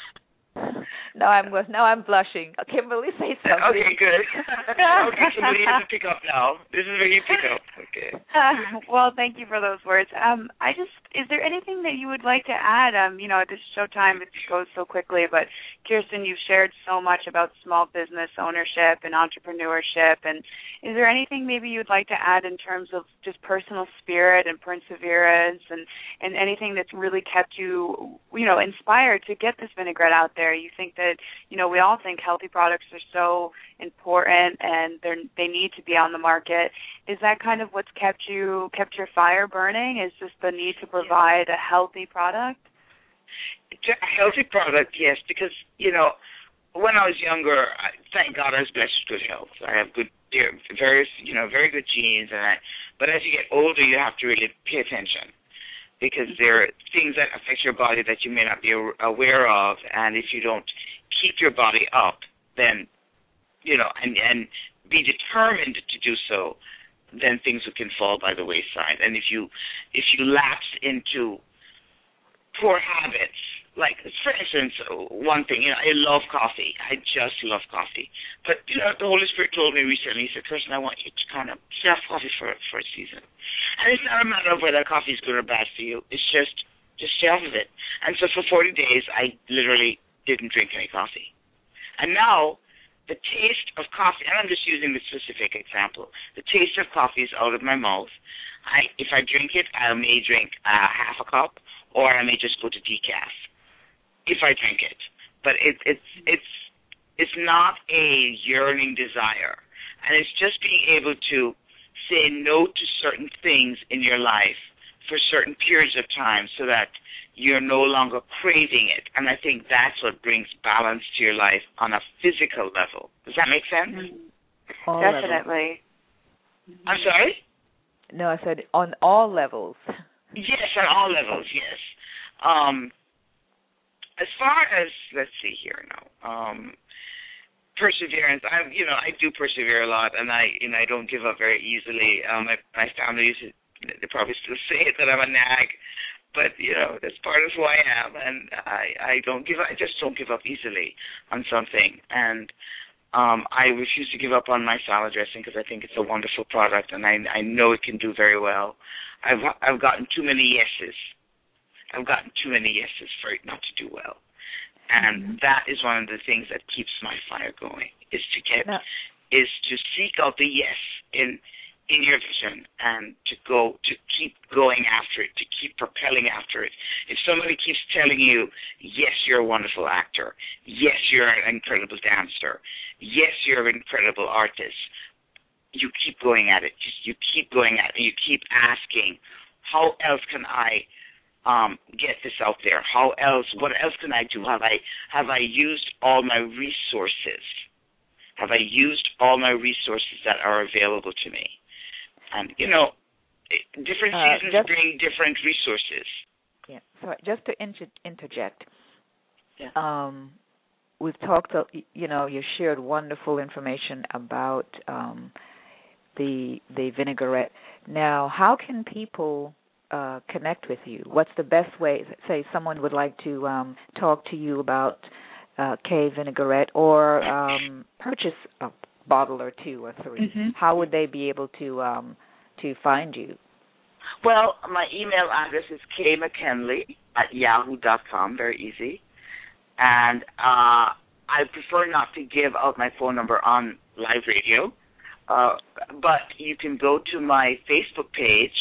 Now I'm now I'm blushing. Kimberly, say something. Okay, good. Okay, Kimberly, you have to pick up now. This is where you pick up. Okay. Uh, well, thank you for those words. Um, I just, is there anything that you would like to add? Um, you know, at this showtime, it goes so quickly, but Kirsten, you've shared so much about small business ownership and entrepreneurship, and is there anything maybe you'd like to add in terms of just personal spirit and perseverance and, and anything that's really kept you, you know, inspired to get this vinaigrette out there? You think that, you know, we all think healthy products are so important and they're, they need to be on the market. Is that kind of what's kept you, kept your fire burning? Is just the need to provide a healthy product? A healthy product, yes, because, you know, when I was younger, I, thank God I was blessed with good health. I have good, very, you know, very good genes, and I, but as you get older, you have to really pay attention because there are things that affect your body that you may not be aware of, and if you don't keep your body up, then, you know, and, and be determined to do so, then things can fall by the wayside. And if you if you lapse into poor habits, like, for instance, one thing, you know, I love coffee. I just love coffee. But, you know, the Holy Spirit told me recently, he said, Kirsten, I want you to kind of stay off coffee for, for a season. And it's not a matter of whether coffee is good or bad for you. It's just, just stay off of it. And so for forty days, I literally didn't drink any coffee. And now, the taste of coffee, and I'm just using the specific example, the taste of coffee is out of my mouth. I, if I drink it, I may drink uh, half a cup, or I may just go to decaf if I drink it. But it, it's it's it's not a yearning desire, and it's just being able to say no to certain things in your life for certain periods of time, so that you're no longer craving it. And I think that's what brings balance to your life on a physical level. Does that make sense? Mm-hmm. Definitely. Levels. I'm sorry? No, I said on all levels. Yes, on all levels, yes. Um, as far as, let's see here now, um, perseverance, I, you know, I do persevere a lot, and I, you know, I don't give up very easily. Um, my, my family used to, they probably still say it, that I'm a nag, but, you know, that's part of who I am, and I, I don't give up, I just don't give up easily on something. And um, I refuse to give up on my salad dressing because I think it's a wonderful product, and I, I know it can do very well. I've I've gotten too many yeses. I've gotten too many yeses for it not to do well. And mm-hmm. that is one of the things that keeps my fire going, is to get, no. is to seek out the yes in in your vision and to go, to keep going after it, to keep propelling after it. If somebody keeps telling you, yes, you're a wonderful actor, yes, you're an incredible dancer, yes, you're an incredible artist, you keep going at it. You keep going at it. You keep asking, how else can I um, get this out there? How else, what else can I do? Have I, have I used all my resources? Have I used all my resources that are available to me? And, you know, different uh, seasons just, bring different resources. Yeah, sorry, just to inter- interject. Yeah. Um, we've talked, you know, you shared wonderful information about um, the the vinaigrette. Now, how can people uh, connect with you? What's the best way? Say someone would like to um, talk to you about uh, K vinaigrette or um, purchase a bottle or two or three. Mm-hmm. How would they be able to um, to find you? Well, my email address is k mckinley at yahoo dot com. Very easy. And uh, I prefer not to give out my phone number on live radio, uh, but you can go to my Facebook page,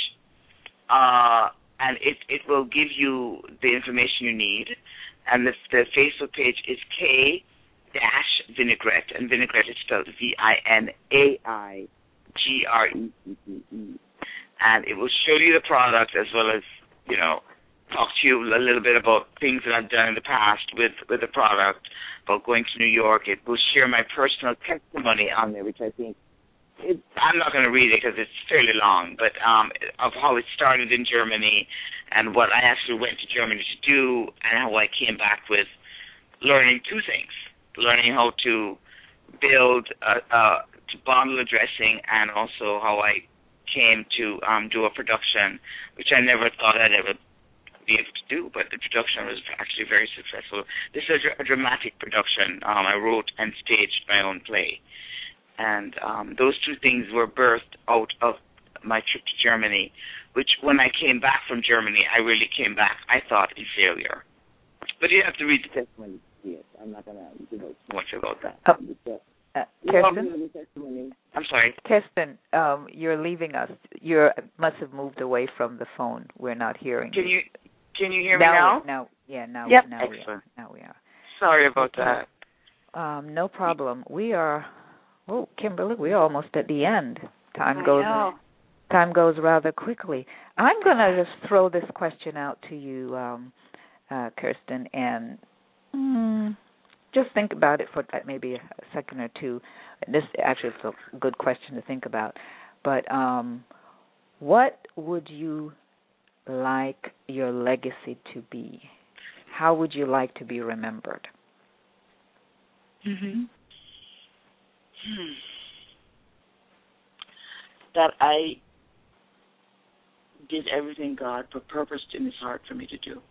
uh, and it, it will give you the information you need. And the, the Facebook page is K dash vinaigrette, and vinaigrette is spelled V I N A I G R E T T E. And it will show you the product as well as, you know, talk to you a little bit about things that I've done in the past with, with the product, about going to New York. It will share my personal testimony on there, which I think, it, I'm not going to read it because it's fairly long, but um, of how it started in Germany and what I actually went to Germany to do and how I came back with learning two things, learning how to build, a, a, to bottle a dressing, and also how I came to um, do a production, which I never thought I'd ever be able to do, but the production was actually very successful. This is a, a dramatic production. Um, I wrote and staged my own play. And um, those two things were birthed out of my trip to Germany, which when I came back from Germany, I really came back, I thought, in failure. But you have to read the testimony. Yes, I'm not going to give too much about that. Oh. Uh, Kirsten? I'm sorry. Kirsten, um, you're leaving us. You must have moved away from the phone. We're not hearing Can you. Can you hear now, me now? Now, yeah, now, yep. now we are. Now we are. Sorry about okay. that. Um, no problem. We are. Oh, Kimberly, we're almost at the end. Time I goes. know. Time goes rather quickly. I'm going to just throw this question out to you, um, uh, Kirsten, and mm, just think about it for maybe a second or two. This actually is a good question to think about. But um, what would you like your legacy to be? How would you like to be remembered? Mm-hmm. Hmm. That I did everything God purposed in His heart for me to do.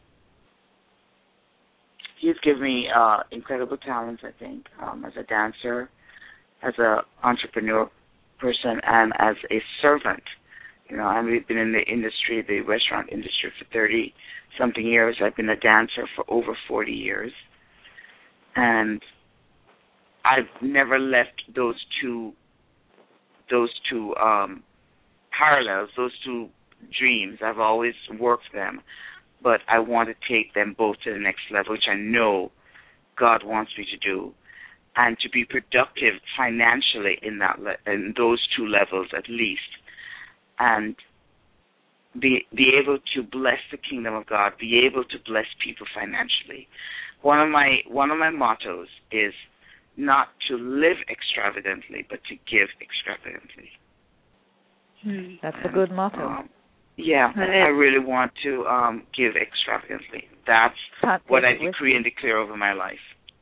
He's given me uh, incredible talents, I think, um, as a dancer, as an entrepreneur person, and as a servant. You know, I've been in the industry, the restaurant industry, for thirty-something years. I've been a dancer for over forty years. And I've never left those two, those two um, parallels, those two dreams. I've always worked them, but I want to take them both to the next level, which I know God wants me to do, and to be productive financially in that le- in those two levels at least, and be be able to bless the kingdom of God, be able to bless people financially. One of my one of my mottos is not to live extravagantly, but to give extravagantly. Hmm. That's and, a good motto. Um, yeah, I really want to um, give extravagantly. That's Not what I decree and declare over my life.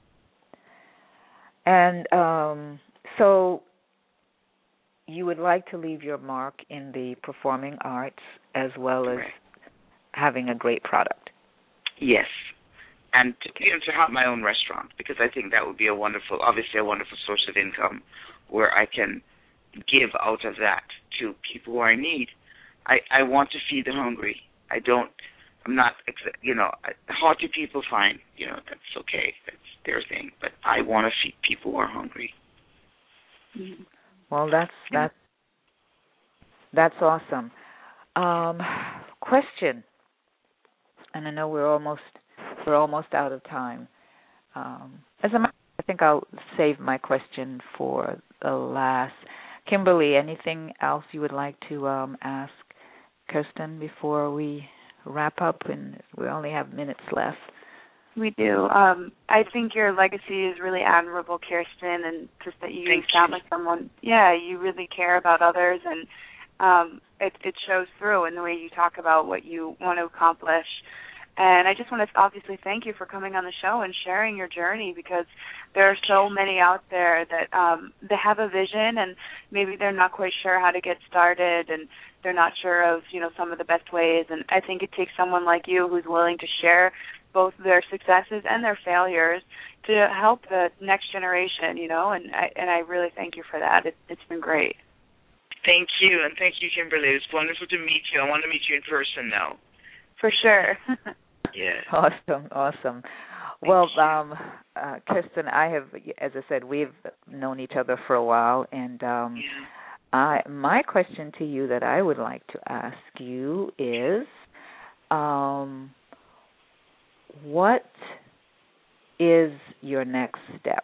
And um, so you would like to leave your mark in the performing arts as well as right. having a great product. Yes. And to, you know, to have my own restaurant, because I think that would be a wonderful, obviously a wonderful source of income where I can give out of that to people who are in need. I, I want to feed the hungry. I don't, I'm not, you know, haughty people, fine, you know, that's okay. That's their thing. But I want to feed people who are hungry. Well, that's, that's, that's awesome. Um, question, and I know we're almost, we're almost out of time. Um, as a matter, I think I'll save my question for the last. Kimberly, anything else you would like to um, ask Kirsten before we wrap up? And we only have minutes left. We do. Um, I think your legacy is really admirable, Kirsten, and just that you Thank sound you. like someone, yeah, you really care about others, and um, it, it shows through in the way you talk about what you want to accomplish. And I just want to obviously thank you for coming on the show and sharing your journey, because there are so many out there that um, they have a vision and maybe they're not quite sure how to get started and they're not sure of, you know, some of the best ways. And I think it takes someone like you who's willing to share both their successes and their failures to help the next generation, you know, and I, and I really thank you for that. It, it's been great. Thank you, and thank you, Kimberly. It's wonderful to meet you. I want to meet you in person now. For sure. Yeah. Awesome, awesome. Well, um, uh, Kirsten, I have, as I said, we've known each other for a while, and um, yeah. I, my question to you that I would like to ask you is, um, what is your next step?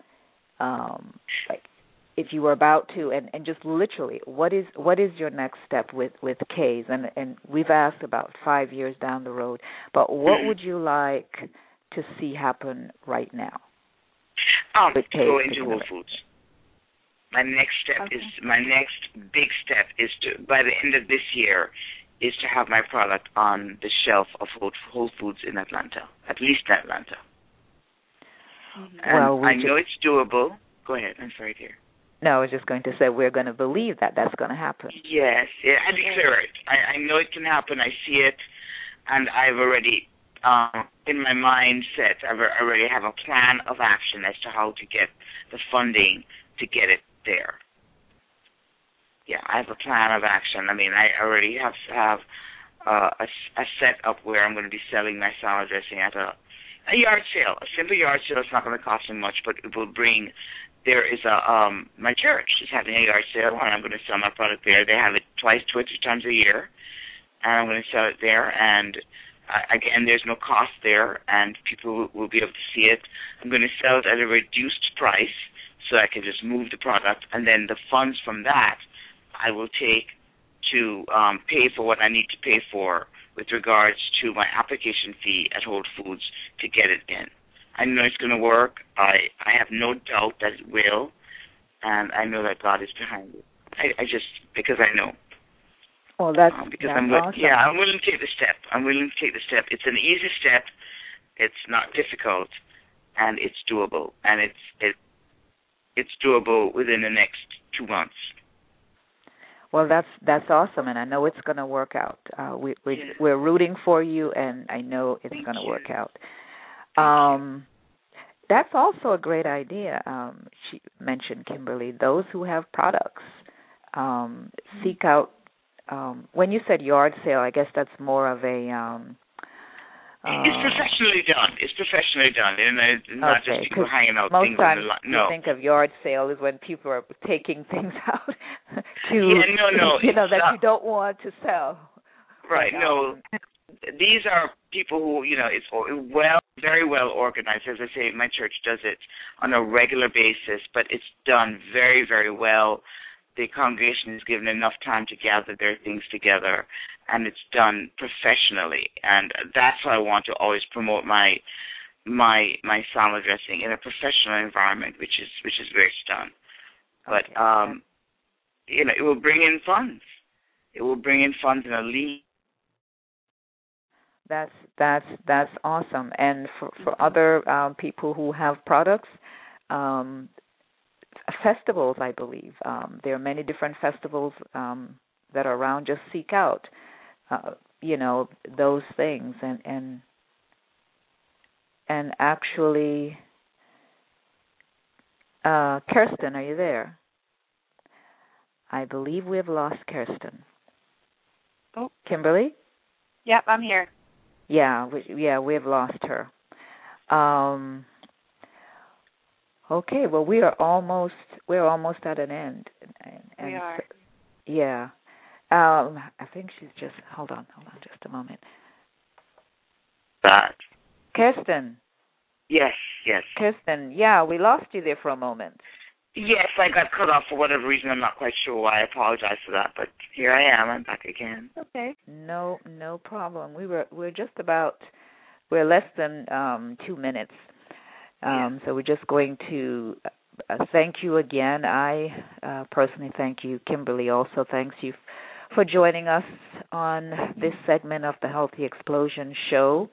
Um, like, if you were about to, and, and just literally, what is what is your next step with, with K's? And and we've asked about five years down the road, but what would you like to see happen right now? Um, to go into Whole Foods. My next step okay. is my next big step is to, by the end of this year, is to have my product on the shelf of Whole Foods in Atlanta, at least in Atlanta. Mm-hmm. And well, we I just, know it's doable. Go ahead. I'm sorry, dear. No, I was just going to say we're going to believe that that's going to happen. Yes, yeah, I declare it. I, I know it can happen. I see it. and I've already, um, in my mindset, I already have a plan of action as to how to get the funding to get it there. Yeah, I have a plan of action. I mean, I already have have uh, a, a setup where I'm going to be selling my salad dressing at a, a yard sale. A simple yard sale is not going to cost me much, but it will bring. There is a um, my church is having a yard sale, and I'm going to sell my product there. They have it twice, two or three times a year, and I'm going to sell it there. And uh, again, there's no cost there, and people will be able to see it. I'm going to sell it at a reduced price, so I can just move the product, and then the funds from that I will take to um, pay for what I need to pay for with regards to my application fee at Whole Foods to get it in. I know it's going to work. I, I have no doubt that it will, and I know that God is behind it. I, I just, because I know. Well, that's, um, because that's I'm, awesome. Yeah, I'm willing to take the step. I'm willing to take the step. It's an easy step. It's not difficult, and it's doable. And it's it, it's doable within the next two months. Well, that's that's awesome, and I know it's going to work out. Uh, we, we Yeah. we're rooting for you, and I know it's going to work out. Thank Um, that's also a great idea. Um, she mentioned, Kimberly, those who have products um, seek out. Um, when you said yard sale, I guess that's more of a. Um, uh, it's professionally done. It's professionally done, and it's not okay, just people hanging out most things times on the line. you No. think of yard sale is when people are taking things out to Yeah, no, no, you know it's that not. you don't want to sell. Right. But, No. um, These are people who, you know, it's well, very well organized. As I say, my church does it on a regular basis, but it's done very, very well. The congregation is given enough time to gather their things together, and it's done professionally. And that's why I want to always promote my my my salad dressing in a professional environment, which is which is where it's done. But okay. um, you know, it will bring in funds. It will bring in funds in a league. That's that's that's awesome. And for for other um, people who have products, um, festivals, I believe um, there are many different festivals um, that are around. Just seek out, uh, you know, those things, and and and actually, uh, Kirsten, are you there? I believe we have lost Kirsten. Oh, Kimberly? yep, I'm here. Yeah, we, yeah, we've lost her. Um, okay, well, we are almost we're almost at an end. And, and We are. So, yeah, um, I think she's just. Hold on, hold on, just a moment. That. Kirsten. Yes, yes. Kirsten, yeah, we lost you there for a moment. Yes, I got cut off for whatever reason. I'm not quite sure why. I apologize for that, but here I am. I'm back again. Okay. No, no problem. We were we're just about we're less than um, two minutes, um, so we're just going to uh, thank you again. I uh, personally thank you. Kimberly also thanks you f- for joining us on this segment of the Healthy Explosion Show.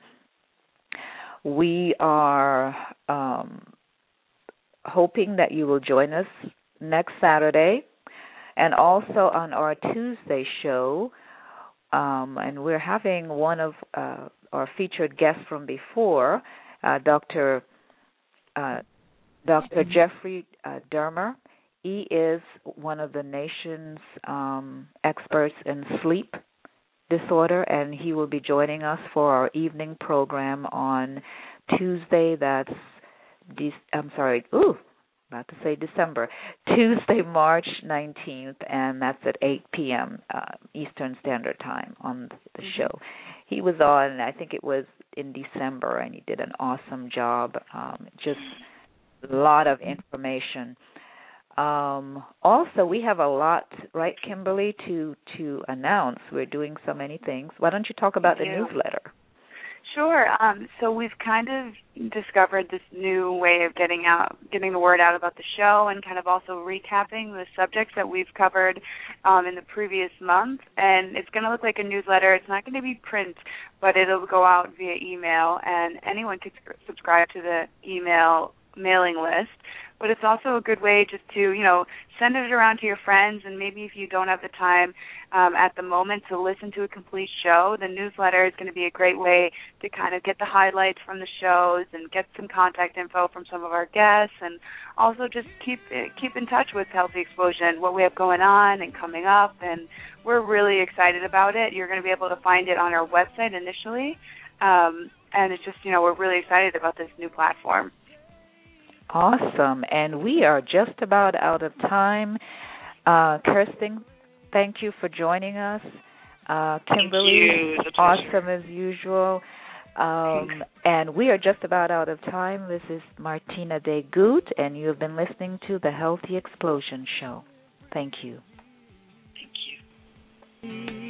We are um, hoping that you will join us next Saturday, and also on our Tuesday show. Um, and we're having one of uh, our featured guests from before, uh, Doctor Uh, Doctor Jeffrey uh, Dermer. He is one of the nation's um, experts in sleep disorder, and he will be joining us for our evening program on Tuesday. That's De- I'm sorry. Ooh, about to say December. Tuesday, March nineteenth, and that's at eight p.m. Uh, Eastern Standard Time on the show. He was on, I think it was in December, and he did an awesome job. Um, just a lot of information. Um, also, we have a lot, right, Kimberly, to, to announce. We're doing so many things. Why don't you talk about the Yeah. newsletter? Sure. Um, so we've kind of discovered this new way of getting out, getting the word out about the show, and kind of also recapping the subjects that we've covered um, in the previous month. And it's going to look like a newsletter. It's not going to be print, but it'll go out via email, and anyone can subscribe to the email mailing list. but it's also a good way just to, you know, send it around to your friends, and maybe if you don't have the time um, at the moment to listen to a complete show, the newsletter is going to be a great way to kind of get the highlights from the shows and get some contact info from some of our guests, and also just keep keep in touch with Healthy Explosion, what we have going on and coming up, and we're really excited about it. You're going to be able to find it on our website initially, um, and it's just, you know, we're really excited about this new platform. Awesome. And we are just about out of time. Uh, Kirsten, thank you for joining us. Uh, Kimberly, awesome as usual. Um, and we are just about out of time. This is Martina De Gucht, and you have been listening to the Healthy Explosion Show. Thank you. Thank you.